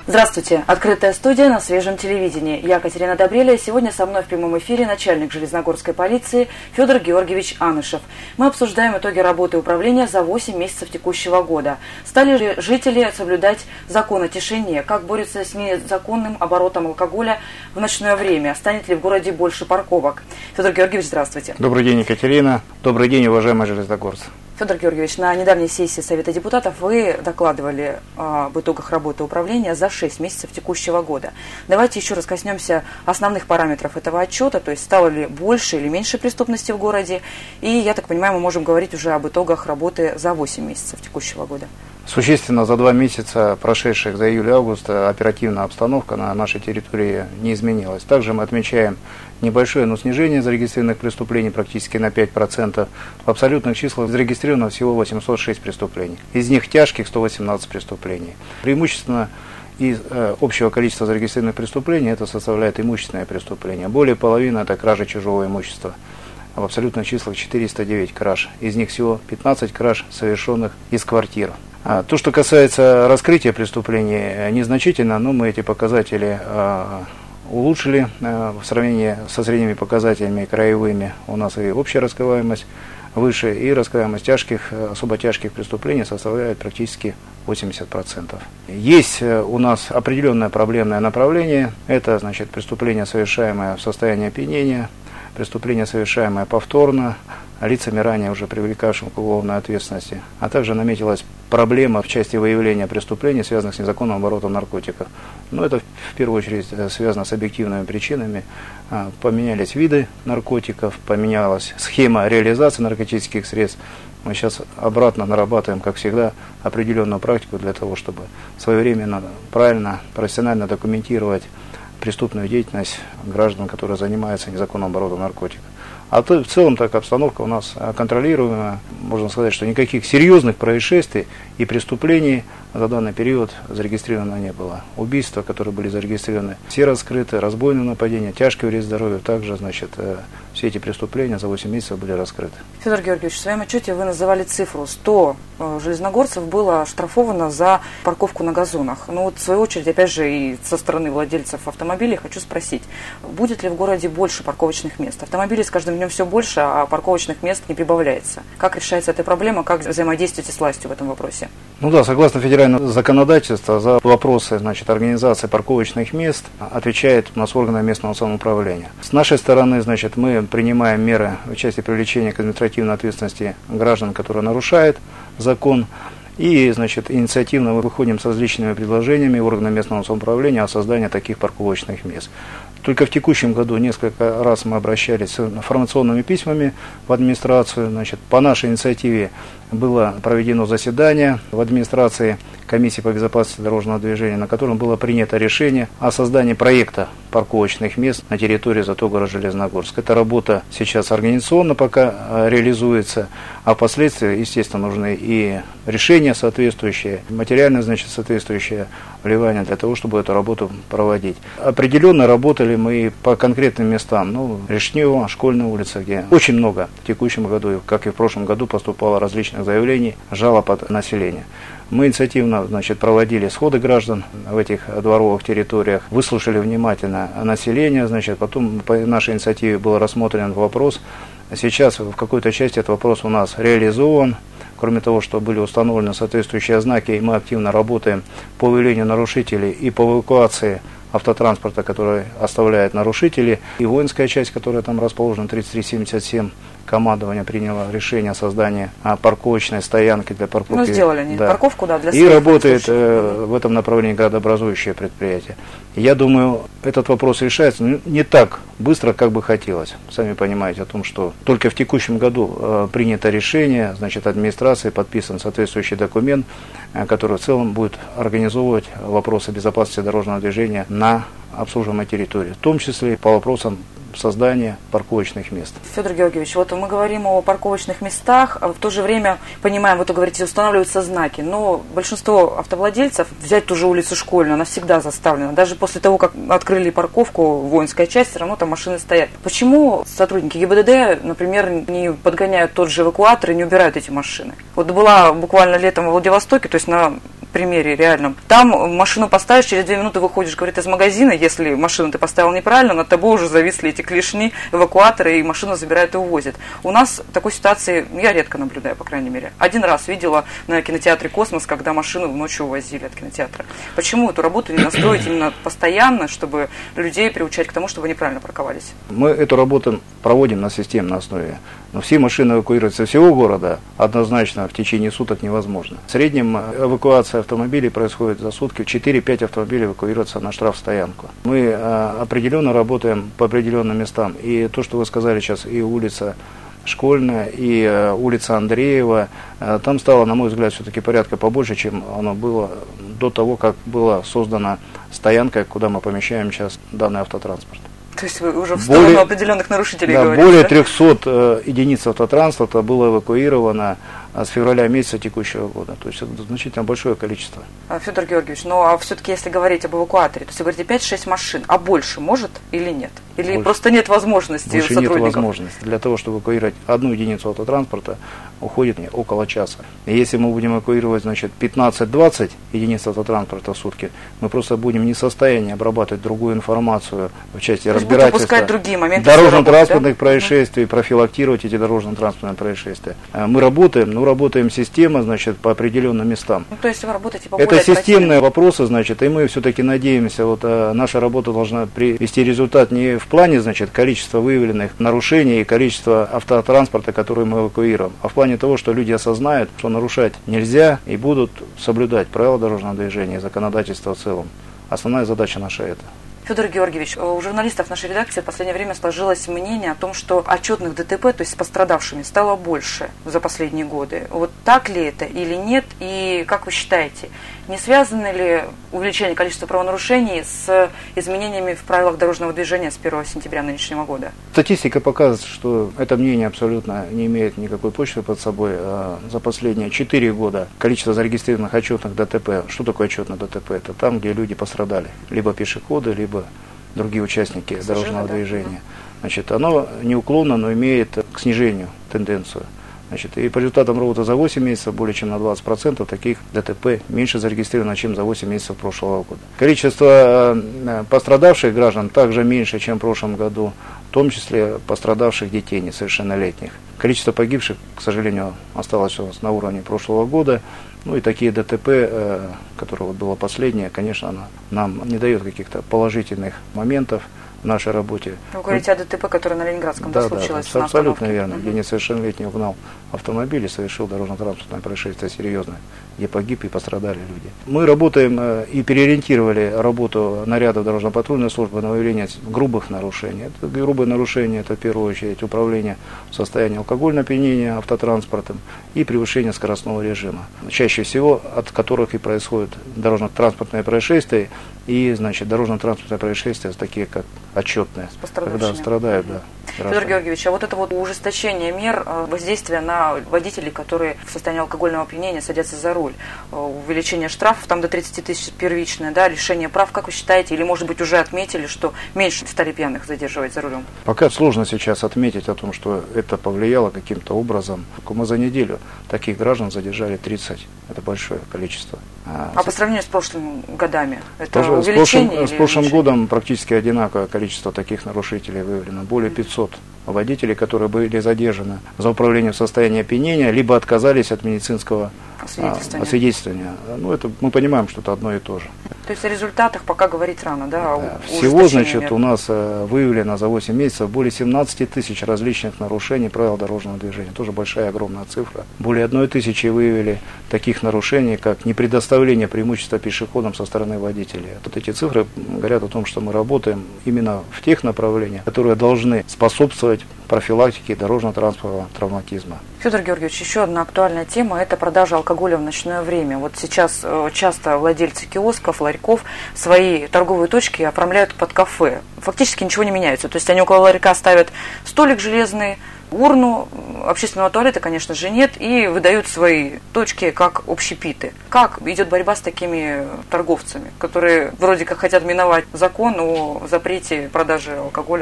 Здравствуйте. Открытая студия на свежем телевидении. Я Катерина Добреля. Сегодня со мной в прямом эфире начальник Железногорской полиции Федор Георгиевич Анышев. Мы обсуждаем итоги работы управления за 8 месяцев текущего года. Стали ли жители соблюдать закон о тишине? Как борются с незаконным оборотом алкоголя в ночное время? Станет ли в городе больше парковок? Федор Георгиевич, здравствуйте. Добрый день, Екатерина. Добрый день, уважаемые железногорцы. Федор Георгиевич, на недавней сессии Совета депутатов вы докладывали об итогах работы управления за 6 месяцев текущего года. Давайте еще раз коснемся основных параметров этого отчета, то есть стало ли больше или меньше преступности в городе. И, я так понимаю, мы можем говорить уже об итогах работы за 8 месяцев текущего года. Существенно за 2 месяца, прошедших за июль и август, оперативная обстановка на нашей территории не изменилась. Также мы отмечаем небольшое, но снижение зарегистрированных преступлений практически на 5%. В абсолютных числах зарегистрировано всего 806 преступлений. Из них тяжких 118 преступлений. Преимущественно из общего количества зарегистрированных преступлений это составляет имущественное преступление. Более половины это кража чужого имущества. В абсолютных числах 409 краж. Из них всего 15 краж, совершенных из квартир. То, что касается раскрытия преступлений, незначительно, но мы эти показатели улучшили в сравнении со средними показателями краевыми. У нас и общая раскрываемость выше, и раскрываемость тяжких, особо тяжких преступлений составляет практически 80%. Есть у нас определенное проблемное направление. Это, значит, преступление, совершаемое в состоянии опьянения, преступление, совершаемое повторно, лицами, ранее уже привлекавшим к уголовной ответственности. А также наметилась проблема в части выявления преступлений, связанных с незаконным оборотом наркотиков. Но это в первую очередь связано с объективными причинами. Поменялись виды наркотиков, поменялась схема реализации наркотических средств. Мы сейчас обратно нарабатываем, как всегда, определенную практику для того, чтобы своевременно, правильно, профессионально документировать преступную деятельность граждан, которые занимаются незаконным оборотом наркотиков. А то в целом так обстановка у нас контролируемая. Можно сказать, что никаких серьезных происшествий и преступлений за данный период зарегистрировано не было. Убийства, которые были зарегистрированы, все раскрыты, разбойные нападения, тяжкий вред здоровью, также, значит, все эти преступления за 8 месяцев были раскрыты. Федор Георгиевич, в своем отчете вы называли цифру: 100 железногорцев было оштрафовано за парковку на газонах. Ну вот, в свою очередь, опять же, и со стороны владельцев автомобилей хочу спросить, будет ли в городе больше парковочных мест? Автомобилей с каждым днем все больше, а парковочных мест не прибавляется. Как решается эта проблема, как взаимодействуете с властью в этом вопросе? Ну да, согласно федеральному законодательству, за вопросы, значит, организации парковочных мест отвечает у нас органы местного самоуправления. С нашей стороны, значит, мы принимаем меры в части привлечения к административной ответственности граждан, которые нарушают закон. И, значит, инициативно мы выходим с различными предложениями органам местного самоуправления о создании таких парковочных мест. Только в текущем году несколько раз мы обращались с информационными письмами в администрацию. Значит, по нашей инициативе было проведено заседание в администрации комиссии по безопасности дорожного движения, на котором было принято решение о создании проекта парковочных мест на территории ЗАТО города Железногорск. Эта работа сейчас организационно пока реализуется, а впоследствии, естественно, нужны и решения соответствующие, материально, значит, соответствующее вливание для того, чтобы эту работу проводить. Определенно работали мы по конкретным местам, ну, Решнева, Школьная улица, где очень много в текущем году, как и в прошлом году, поступало различных заявлений, жалоб от населения. Мы инициативно, значит, проводили сходы граждан в этих дворовых территориях, выслушали внимательно население, значит, потом по нашей инициативе был рассмотрен вопрос. Сейчас в какой-то части этот вопрос у нас реализован. Кроме того, что были установлены соответствующие знаки, и мы активно работаем по выявлению нарушителей и по эвакуации автотранспорта, который оставляет нарушители, и воинская часть, которая там расположена, 3377, командование приняло решение о создании парковочной стоянки для парковки. Ну, сделали они парковку, да, для и работает в этом направлении градообразующее предприятие. Я думаю, этот вопрос решается не так быстро, как бы хотелось. Сами понимаете о том, что только в текущем году принято решение, значит, администрации, подписан соответствующий документ, который в целом будет организовывать вопросы безопасности дорожного движения на обслуживаемой территории, в том числе по вопросам создания парковочных мест. Федор Георгиевич, вот мы говорим о парковочных местах, а в то же время понимаем, вот вы говорите, устанавливаются знаки, но большинство автовладельцев, взять ту же улицу Школьную, она всегда заставлена. Даже после того, как открыли парковку, воинская часть, все равно там машины стоят. Почему сотрудники ГИБДД, например, не подгоняют тот же эвакуатор и не убирают эти машины? Вот была буквально летом во Владивостоке, то есть на примере реальном. Там машину поставишь, через 2 минуты выходишь, говорит, из магазина, если машину ты поставил неправильно, над тобой уже зависли эти клешни, эвакуаторы, и машину забирают и увозят. У нас такой ситуации я редко наблюдаю, по крайней мере. Один раз видела на кинотеатре «Космос», когда машину ночью увозили от кинотеатра. Почему эту работу не настроить именно постоянно, чтобы людей приучать к тому, чтобы они правильно парковались? Мы эту работу проводим на системной основе. Но все машины эвакуировать со всего города однозначно в течение суток невозможно. В среднем эвакуация автомобилей происходит за сутки. 4-5 автомобилей эвакуируются на штрафстоянку. Мы определенно работаем по определенным местам. И то, что вы сказали сейчас, и улица Школьная, и улица Андреева, там стало, на мой взгляд, все-таки порядка побольше, чем оно было до того, как была создана стоянка, куда мы помещаем сейчас данный автотранспорт. То есть вы уже в сторону определенных нарушителей говорите? Более 300 единиц автотранспорта было эвакуировано с февраля месяца текущего года. То есть это значительно большое количество. Федор Георгиевич, ну а все-таки если говорить об эвакуаторе, то есть вы говорите 5-6 машин, а больше может или нет? Или больше. Просто нет возможности больше сотрудников? Нет возможности. Для того, чтобы эвакуировать одну единицу автотранспорта, уходит около часа. И если мы будем эвакуировать, значит, 15-20 единиц автотранспорта в сутки, мы просто будем не в состоянии обрабатывать другую информацию в части разбирательства дорожно-транспортных происшествий, профилактировать эти дорожно-транспортные происшествия. Мы работаем система, значит, по определенным местам. Ну, то есть вы работаете по Это системные вопросы, значит, и мы все-таки надеемся, вот наша работа должна привести результат не в плане, значит, количества выявленных нарушений и количества автотранспорта, который мы эвакуируем, а в плане того, что люди осознают, что нарушать нельзя и будут соблюдать правила дорожного движения и законодательство в целом. Основная задача наша это. Федор Георгиевич, у журналистов нашей редакции в последнее время сложилось мнение о том, что отчетных ДТП, то есть с пострадавшими, стало больше за последние годы. Вот так ли это или нет? И как вы считаете, не связано ли увеличение количества правонарушений с изменениями в правилах дорожного движения с 1 сентября нынешнего года? Статистика показывает, что это мнение абсолютно не имеет никакой почвы под собой. За последние 4 года количество зарегистрированных отчетных ДТП, что такое отчетное ДТП? Это там, где люди пострадали, либо пешеходы, либо другие участники дорожного движения. Значит, оно неуклонно, но имеет к снижению тенденцию. Значит, и по результатам работы за 8 месяцев более чем на 20% таких ДТП меньше зарегистрировано, чем за 8 месяцев прошлого года. Количество пострадавших граждан также меньше, чем в прошлом году, в том числе пострадавших детей несовершеннолетних. Количество погибших, к сожалению, осталось у нас на уровне прошлого года. Ну и такие ДТП, которое вот было последнее, конечно, оно нам не дает каких-то положительных моментов в нашей работе. Вы говорите о ДТП, которое на Ленинградском случилось? Да, абсолютно верно. Где несовершеннолетний угнал автомобиль и совершил дорожно-транспортное происшествие серьезное, где погиб и пострадали люди. Мы работаем и переориентировали работу нарядов дорожно-патрульной службы на выявление грубых нарушений. Это грубые нарушения, это в первую очередь управление в состоянии алкогольного опьянения автотранспортом и превышение скоростного режима. Чаще всего от которых и происходят дорожно-транспортные происшествия и, значит, дорожно-транспортные происшествия такие, как отчетные, когда страдают, да. Федор Георгиевич, а вот это вот ужесточение мер воздействия на водителей, которые в состоянии алкогольного опьянения садятся за руль, увеличение штрафов там до 30 тысяч первичное, да, лишение прав, как вы считаете, или, может быть, уже отметили, что меньше стали пьяных задерживать за рулем? Пока сложно сейчас отметить о том, что это повлияло каким-то образом. Мы за неделю таких граждан задержали 30. Это большое количество. А по сравнению с прошлыми годами? Это увеличение? С прошлым годом практически одинаковое количество таких нарушителей выявлено. Более 500 водителей, которые были задержаны за управление в состоянии опьянения, либо отказались от медицинского освидетельствования. Ну, это мы понимаем, что это одно и то же. То есть о результатах пока говорить рано, да? Всего, значит, у нас выявлено за 8 месяцев более 17 тысяч различных нарушений правил дорожного движения. Тоже большая, огромная цифра. Более 1 тысячи выявили таких нарушений, как непредоставление преимущества пешеходам со стороны водителей. Вот эти цифры говорят о том, что мы работаем именно в тех направлениях, которые должны способствовать профилактике дорожно-транспортного травматизма. Федор Георгиевич, еще одна актуальная тема – это продажа алкоголя в ночное время. Вот сейчас часто владельцы киосков, ларьков свои торговые точки оформляют под кафе. Фактически ничего не меняется. То есть они около ларька ставят столик железный, урну, общественного туалета, конечно же, нет, и выдают свои точки как общепиты. Как идет борьба с такими торговцами, которые вроде как хотят миновать закон о запрете продажи алкоголя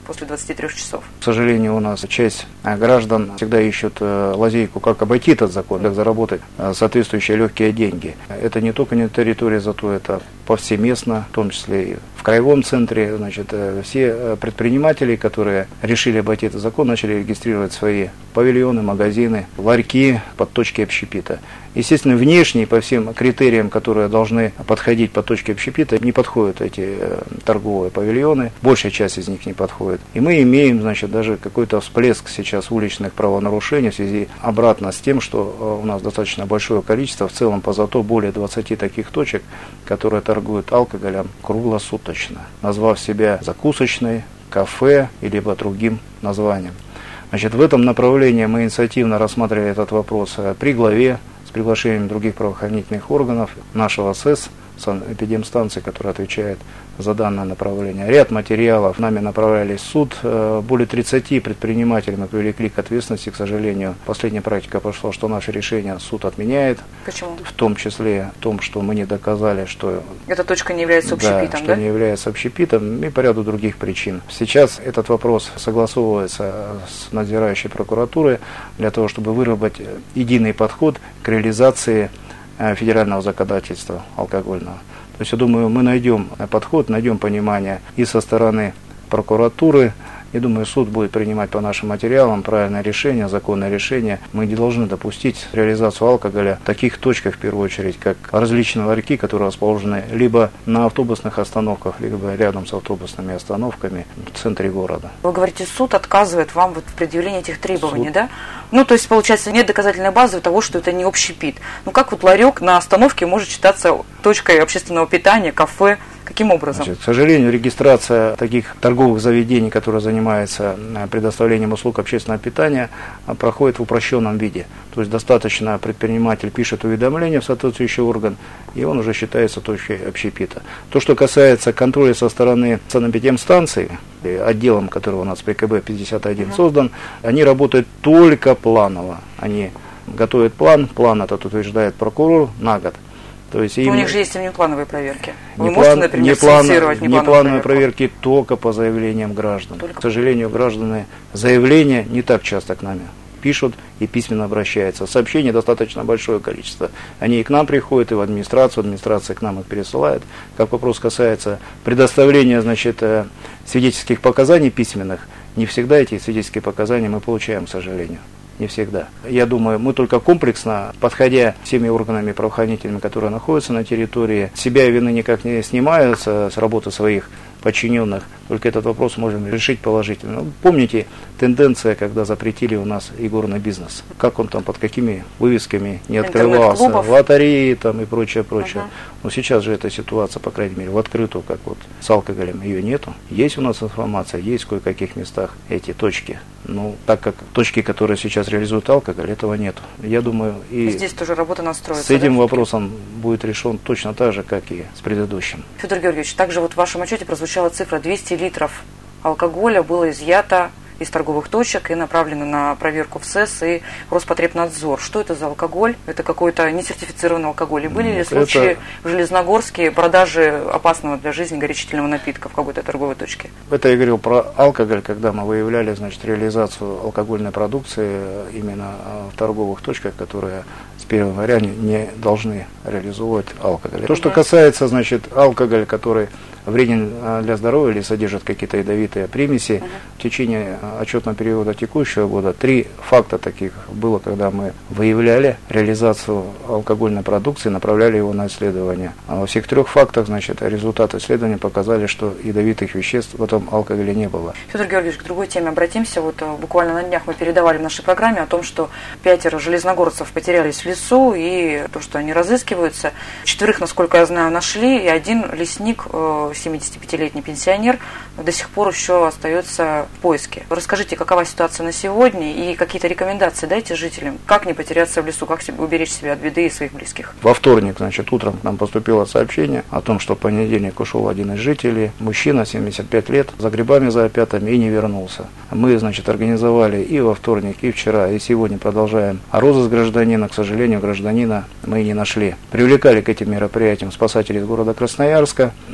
после 23 часов? К сожалению, у нас часть граждан всегда ищут лазейку, как обойти этот закон, как заработать соответствующие легкие деньги. Это не только на территории, зато это повсеместно, в том числе и в краевом центре. Значит, все предприниматели, которые решили обойти этот закон, начали регистрировать свои павильоны, магазины, ларьки под точки общепита. Естественно, внешне по всем критериям, которые должны подходить под точки общепита, не подходят эти торговые павильоны, большая часть из них не подходит. И мы имеем, значит, даже какой-то всплеск сейчас уличных правонарушений в связи обратно с тем, что у нас достаточно большое количество, в целом по ЗАТО более 20 таких точек, которые торгуют алкоголем круглосуточно, назвав себя закусочной, кафе или по другим названиям. Значит, в этом направлении мы инициативно рассматривали этот вопрос при главе, с приглашением других правоохранительных органов, нашего СЭС, санэпидемстанции, которая отвечает за данное направление. Ряд материалов нами направлялись в суд. Более 30 предпринимателей мы привлекли к ответственности. К сожалению, последняя практика пошла, что наше решение суд отменяет. Почему? В том числе в том, что мы не доказали, что эта точка не является общепитом, что не является общепитом, и по ряду других причин. Сейчас этот вопрос согласовывается с надзирающей прокуратурой для того, чтобы выработать единый подход к реализации федерального законодательства алкогольного. То есть, я думаю, мы найдем подход, найдем понимание и со стороны прокуратуры. Я думаю, суд будет принимать по нашим материалам правильное решение, законное решение. Мы не должны допустить реализацию алкоголя в таких точках, в первую очередь, как различные ларьки, которые расположены либо на автобусных остановках, либо рядом с автобусными остановками в центре города. Вы говорите, суд отказывает вам в предъявлении этих требований, да? Ну, то есть, получается, нет доказательной базы того, что это не общепит. Ну, как вот ларек на остановке может считаться точкой общественного питания, кафе? Каким образом? Значит, к сожалению, регистрация таких торговых заведений, которые занимаются предоставлением услуг общественного питания, проходит в упрощенном виде. То есть достаточно предприниматель пишет уведомление в соответствующий орган, и он уже считается точкой общепита. То, что касается контроля со стороны санэпидемстанции, отделом, который у нас при КБ-51 создан, они работают только планово. Они готовят план этот утверждает прокурор на год. То есть у них же есть внеплановые проверки. Вы можете, например, сфиксировать внеплановые проверки только по заявлениям граждан. К сожалению, граждане заявления не так часто к нам пишут и письменно обращаются. Сообщений достаточно большое количество. Они и к нам приходят, и в администрацию, администрация к нам их пересылает. Как вопрос касается предоставления, значит, свидетельских показаний письменных, не всегда эти свидетельские показания мы получаем, к сожалению. Не всегда. Я думаю, мы только комплексно, подходя всеми органами правоохранительными, которые находятся на территории, себя вины никак не снимаются с работы своих подчиненных, только этот вопрос можем решить положительно. Помните, тенденция, когда запретили у нас игорный бизнес, как он там, под какими вывесками не открывался, лотереи там и прочее. Но сейчас же эта ситуация, по крайней мере, в открытую, как вот с алкоголем, ее нету. Есть у нас информация, есть в кое-каких местах эти точки. Но так как точки, которые сейчас реализуют алкоголь, этого нету. Я думаю, и здесь тоже работа настроится. С этим вопросом будет решен точно так же, как и с предыдущим. Федор Георгиевич, также вот в вашем отчете прозвучала цифра: 200 литров алкоголя было изъято из торговых точек и направлено на проверку в СЭС и Роспотребнадзор. Что это за алкоголь? Это какой-то несертифицированный алкоголь? И были ли случаи в Железногорске продажи опасного для жизни горячительного напитка в какой-то торговой точке? Это я говорил про алкоголь, когда мы выявляли, значит, реализацию алкогольной продукции именно в торговых точках, которые с 1 января не должны реализовывать алкоголь. То, что касается, значит, алкоголя, который вреден для здоровья или содержит какие-то ядовитые примеси, в течение отчетного периода текущего года 3 факта таких было, когда мы выявляли реализацию алкогольной продукции, направляли его на исследование. А во всех 3 фактах, значит, результаты исследования показали, что ядовитых веществ в этом алкоголе не было. Федор Георгиевич, к другой теме обратимся. Вот буквально на днях мы передавали в нашей программе о том, что 5 железногорцев потерялись в лесу, и то, что они разыскиваются. 4, насколько я знаю, нашли, и 1 лесник, 75-летний пенсионер, до сих пор еще остается в поиске. Расскажите, какова ситуация на сегодня и какие-то рекомендации дайте жителям, как не потеряться в лесу, как уберечь себя от беды и своих близких. Во вторник, значит, утром к нам поступило сообщение о том, что в понедельник ушел один из жителей, мужчина, 75 лет, за грибами, за опятами, и не вернулся. Мы, значит, организовали и во вторник, и вчера, и сегодня продолжаем розыск гражданина. К сожалению, гражданина мы не нашли. Привлекали к этим мероприятиям спасателей из города Красноярска. Найти его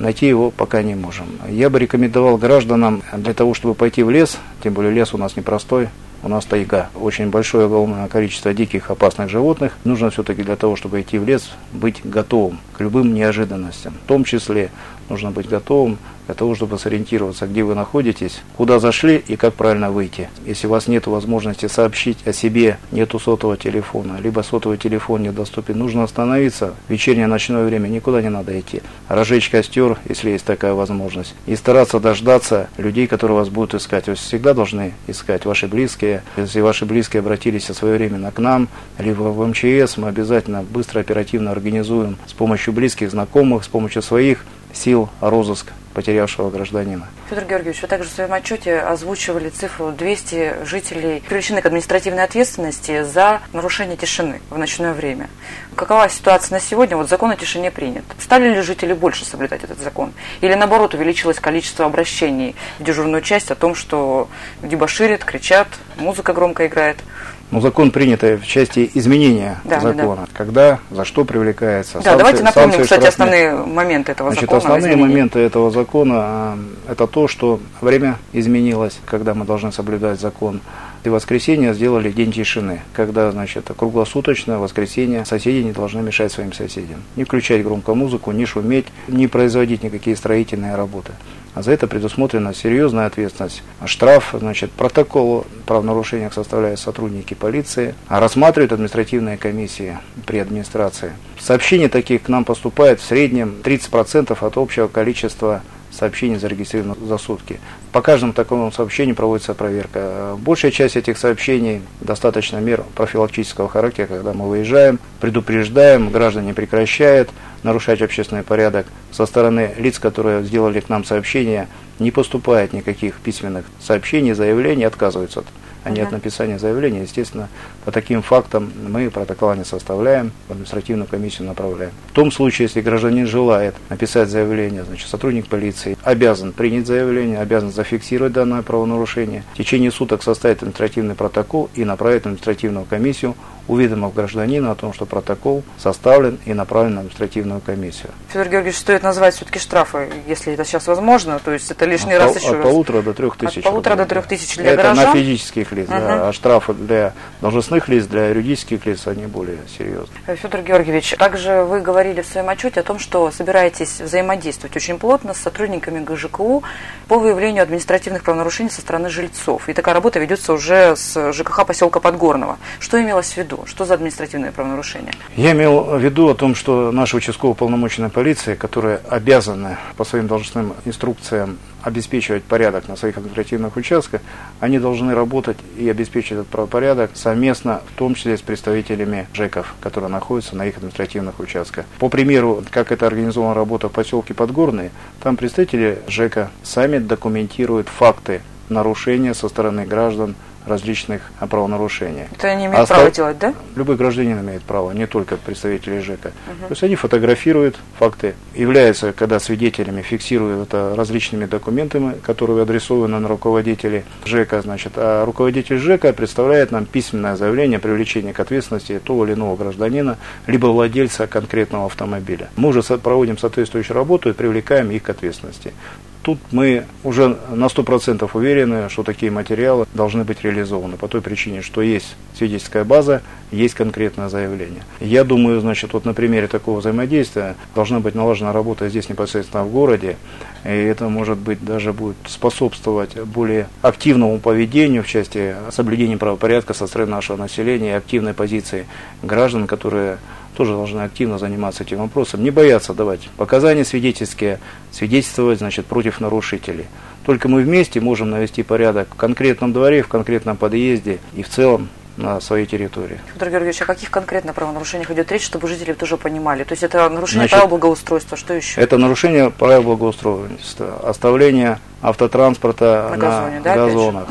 этого пока не можем. Я бы рекомендовал гражданам для того, чтобы пойти в лес, тем более лес у нас непростой, у нас тайга, очень большое огромное количество диких опасных животных. Нужно все-таки для того, чтобы идти в лес, быть готовым к любым неожиданностям. В том числе нужно быть готовым для того, чтобы сориентироваться, где вы находитесь, куда зашли и как правильно выйти. Если у вас нет возможности сообщить о себе, нету сотового телефона, либо сотовый телефон недоступен, нужно остановиться в вечернее ночное время, никуда не надо идти. Разжечь костер, если есть такая возможность, и стараться дождаться людей, которые вас будут искать. Вы всегда должны искать ваши близкие. Если ваши близкие обратились своевременно к нам, либо в МЧС, мы обязательно быстро, оперативно организуем с помощью близких, знакомых, с помощью своих сил розыск потерявшего гражданина. Федор Георгиевич, вы также в своем отчете озвучивали цифру 200 жителей, привлечены к административной ответственности за нарушение тишины в ночное время. Какова ситуация на сегодня? Вот закон о тишине принят. Стали ли жители больше соблюдать этот закон? Или наоборот увеличилось количество обращений в дежурную часть о том, что дебоширят, кричат, музыка громко играет? Ну, закон принят в части изменения закона. Да. Когда, за что привлекается. Да, давайте напомним, кстати, основные моменты этого закона. Основные моменты этого закона – это то, что время изменилось, когда мы должны соблюдать закон. И в воскресенье сделали день тишины, когда, круглосуточно в воскресенье соседи не должны мешать своим соседям. Не включать громко музыку, не шуметь, не производить никакие строительные работы. А за это предусмотрена серьезная ответственность. Штраф, протокол о правонарушениях составляют сотрудники полиции, а рассматривают административные комиссии при администрации. Сообщений таких к нам поступает в среднем 30% от общего количества сообщений зарегистрировано за сутки. По каждому такому сообщению проводится проверка. Большая часть этих сообщений достаточно мер профилактического характера, когда мы выезжаем, предупреждаем, граждане прекращают нарушать общественный порядок. Со стороны лиц, которые сделали к нам сообщения, не поступает никаких письменных сообщений, заявлений, отказываются от написания заявления. Естественно, по таким фактам мы протоколы не составляем, в административную комиссию направляем. В том случае, если гражданин желает написать заявление, сотрудник полиции обязан принять заявление, обязан зафиксировать данное правонарушение, в течение суток составить административный протокол и направить в административную комиссию, уведомив гражданина о том, что протокол составлен и направлен на административную комиссию. Федор Георгиевич, стоит назвать все-таки штрафы, если это сейчас возможно, то есть это лишний раз еще от 1,5 до 3 тысяч. От 1,5 до 3 тысяч для это горожан? Это на физических лиц, а штрафы для должностных лиц, для юридических лиц, они более серьезные. Федор Георгиевич, также вы говорили в своем отчете о том, что собираетесь взаимодействовать очень плотно с сотрудниками ГЖКУ по выявлению административных правонарушений со стороны жильцов. И такая работа ведется уже с ЖКХ поселка Подгорного. Что имелось в виду? Что за административные правонарушения? Я имел в виду о том, что наша участково-полномоченная полиция, которая обязана по своим должностным инструкциям обеспечивать порядок на своих административных участках, они должны работать и обеспечивать этот правопорядок совместно, в том числе с представителями ЖЭКов, которые находятся на их административных участках. По примеру, как это организована работа в поселке Подгорный, там представители ЖЭКа сами документируют факты нарушения со стороны граждан различных правонарушений. Это они имеют право делать, да? Любой гражданин имеет право, не только представители ЖЭКа. То есть они фотографируют факты, являются, когда свидетелями, фиксируют это различными документами, которые адресованы на руководителей ЖЭКа, а руководитель ЖЭКа представляет нам письменное заявление о привлечении к ответственности того или иного гражданина, либо владельца конкретного автомобиля. Мы уже проводим соответствующую работу и привлекаем их к ответственности. Тут мы уже на 100% уверены, что такие материалы должны быть реализованы по той причине, что есть свидетельская база, есть конкретное заявление. Я думаю, на примере такого взаимодействия должна быть налажена работа здесь непосредственно в городе, и это, может быть, даже будет способствовать более активному поведению в части соблюдения правопорядка со стороны нашего населения и активной позиции граждан, которые тоже должны активно заниматься этим вопросом, не бояться давать показания свидетельские, свидетельствовать, против нарушителей. Только мы вместе можем навести порядок в конкретном дворе, в конкретном подъезде и в целом на своей территории. Федор Георгиевич, о каких конкретно правонарушениях идет речь, чтобы жители тоже понимали? То есть это нарушение правил благоустройства, что еще? Это нарушение правил благоустройства, оставление автотранспорта на газонах.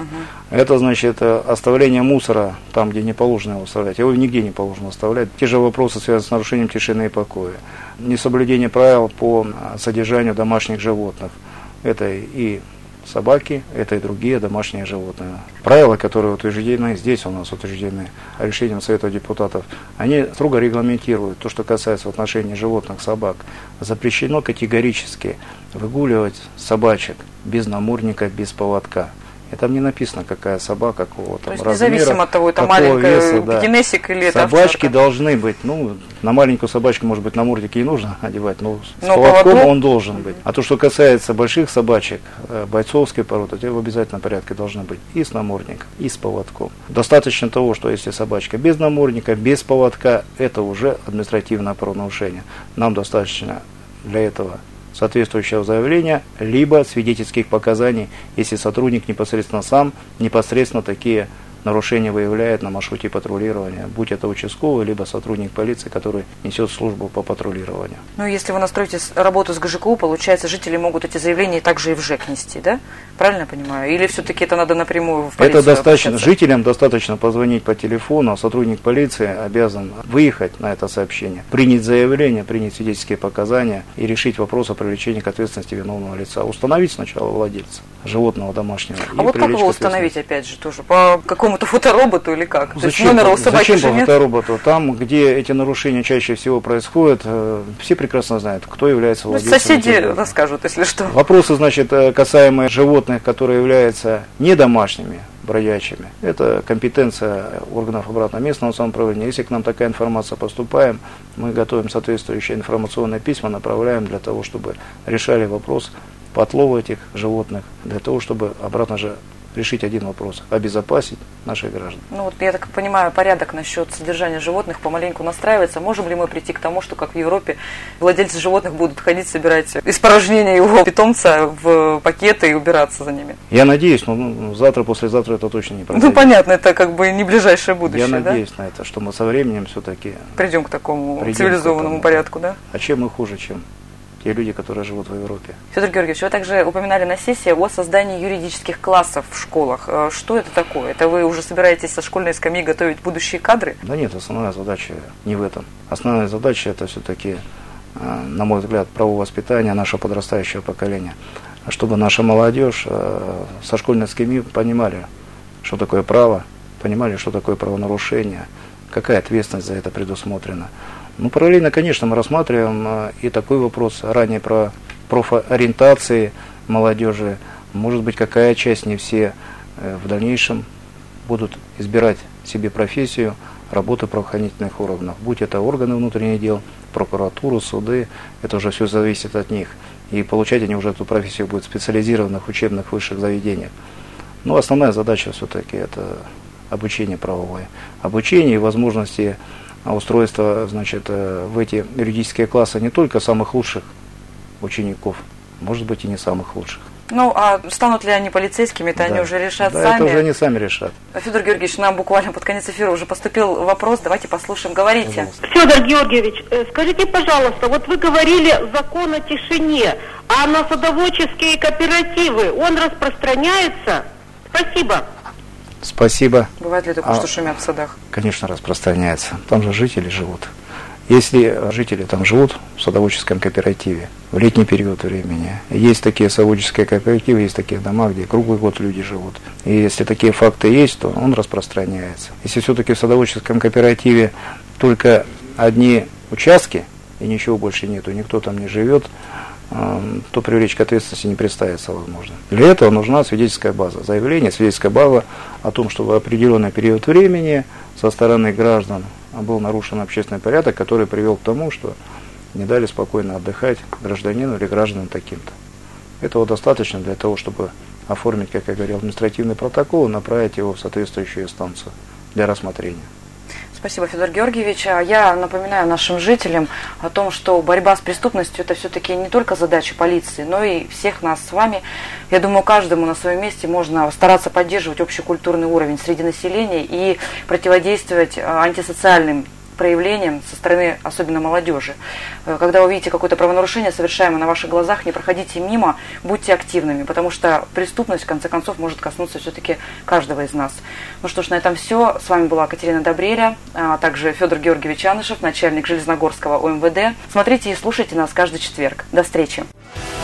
Это оставление мусора там, где не положено его оставлять. Его нигде не положено оставлять. Те же вопросы связаны с нарушением тишины и покоя. Несоблюдение правил по содержанию домашних животных. Это и собаки, это и другие домашние животные. Правила, которые утверждены, здесь у нас утверждены решением Совета депутатов, они строго регламентируют то, что касается в отношении животных, собак. Запрещено категорически выгуливать собачек без намордника, без поводка. И там не написано, какая собака, какого там размера, независимо от того, это маленькая генесик или это собачки должны быть, на маленькую собачку, может быть, намордники и нужно одевать, но с поводком он должен быть. А то, что касается больших собачек, бойцовской породы, те в обязательном порядке должны быть и с намордником, и с поводком. Достаточно того, что если собачка без намордника, без поводка, это уже административное правонарушение. Нам достаточно для этого соответствующего заявления, либо свидетельских показаний, если сотрудник непосредственно сам, непосредственно такие нарушения выявляет на маршруте патрулирования, будь это участковый, либо сотрудник полиции, который несет службу по патрулированию. Если вы настроите работу с ГЖКУ, получается, жители могут эти заявления также и в ЖЭК нести, да? Правильно я понимаю? Или все-таки это надо напрямую в полицию? Это достаточно. Жителям достаточно позвонить по телефону, а сотрудник полиции обязан выехать на это сообщение, принять заявление, принять свидетельские показания и решить вопрос о привлечении к ответственности виновного лица. Установить сначала владельца животного домашнего. А вот как его установить, опять же, тоже? По какому-то фотороботу или как? Зачем по фотороботу? Там, где эти нарушения чаще всего происходят, все прекрасно знают, кто является владельцем. Соседи расскажут, если что. Вопросы, касаемые животных, которые являются не домашними, бродячими, это компетенция органов обратно-местного самоуправления. Если к нам такая информация поступает, мы готовим соответствующие информационные письма, направляем для того, чтобы решали вопрос по отлову этих животных, для того, чтобы обратно же решить один вопрос – обезопасить наших граждан. Я так понимаю, порядок насчет содержания животных помаленьку настраивается. Можем ли мы прийти к тому, что, как в Европе, владельцы животных будут ходить, собирать испражнения его питомца в пакеты и убираться за ними? Я надеюсь, но завтра, послезавтра это точно не произойдет. Понятно, это не ближайшее будущее, Я надеюсь на это, что мы со временем все-таки придем к такому цивилизованному порядку, да? А чем мы хуже, чем те люди, которые живут в Европе? Федор Георгиевич, вы также упоминали на сессии о создании юридических классов в школах. Что это такое? Это вы уже собираетесь со школьной скамьи готовить будущие кадры? Да нет, основная задача не в этом. Основная задача это все-таки, на мой взгляд, правовоспитание нашего подрастающего поколения. Чтобы наша молодежь со школьной скамьи понимали, что такое право, понимали, что такое правонарушение, какая ответственность за это предусмотрена. Параллельно, конечно, мы рассматриваем и такой вопрос ранее про профориентации молодежи. Может быть, какая часть, не все, в дальнейшем будут избирать себе профессию работы правоохранительных органов. Будь это органы внутренних дел, прокуратуру, суды, это уже все зависит от них. И получать они уже эту профессию будут в специализированных учебных высших заведениях. Но основная задача все-таки это обучение правовое. Обучение и возможности устройство, в эти юридические классы не только самых лучших учеников, может быть и не самых лучших. А станут ли они полицейскими, это они уже решат сами? Это уже они сами решат. Федор Георгиевич, нам буквально под конец эфира уже поступил вопрос, давайте послушаем, говорите. Федор Георгиевич, скажите, пожалуйста, вы говорили закон о тишине, а на садоводческие кооперативы он распространяется? Спасибо. Спасибо. Бывает ли такое, что шумят в садах? Конечно, распространяется. Там же жители живут. Если жители там живут в садоводческом кооперативе в летний период времени, есть такие садоводческие кооперативы, есть такие дома, где круглый год люди живут. И если такие факты есть, то он распространяется. Если все-таки в садоводческом кооперативе только одни участки и ничего больше нету, никто там не живет, то привлечь к ответственности не представится возможно. Для этого нужна свидетельская база. Заявление, свидетельская база о том, что в определенный период времени со стороны граждан был нарушен общественный порядок, который привел к тому, что не дали спокойно отдыхать гражданину или гражданам таким-то. Этого достаточно для того, чтобы оформить, как я говорил, административный протокол и направить его в соответствующую инстанцию для рассмотрения. Спасибо, Федор Георгиевич. Я напоминаю нашим жителям о том, что борьба с преступностью – это все-таки не только задача полиции, но и всех нас с вами. Я думаю, каждому на своем месте можно стараться поддерживать общекультурный уровень среди населения и противодействовать антисоциальным проявлениям со стороны особенно молодежи. Когда вы видите какое-то правонарушение, совершаемое на ваших глазах, не проходите мимо, будьте активными, потому что преступность, в конце концов, может коснуться все-таки каждого из нас. Ну что ж, на этом все. С вами была Катерина Добреля, а также Федор Георгиевич Анышев, начальник Железногорского ОМВД. Смотрите и слушайте нас каждый четверг. До встречи.